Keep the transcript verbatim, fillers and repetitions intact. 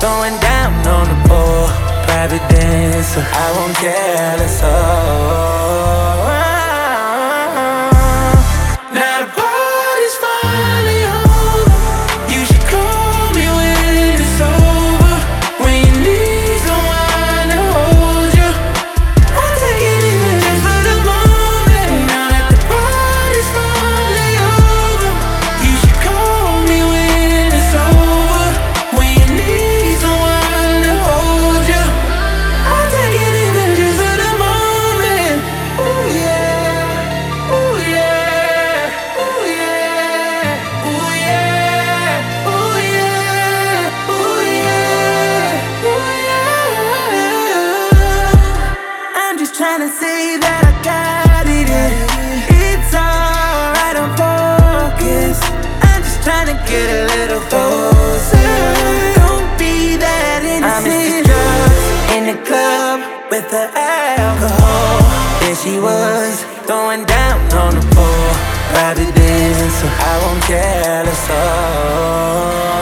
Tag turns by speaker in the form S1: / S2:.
S1: throwing down on the floor. Private dancer, I won't care, let's all. Now the party's finally over. You should call me when it's over. When you need someone to hold you, I'll take anything just for the moment. Now that the party's finally over, you should call me when it's over. When you need someone to hold you, I'll take anything just for the moment. Ooh yeah, ooh yeah, ooh yeah, ooh yeah, ooh yeah, ooh yeah, ooh yeah. I'm just tryna say that I got it in. It's alright, I'm focused. I'm just tryna get a little closer. Don't be that innocent. I miss the drugs in the club with the alcohol. There she was, throwing down on the floor. Private dancer, I won't care, let's all.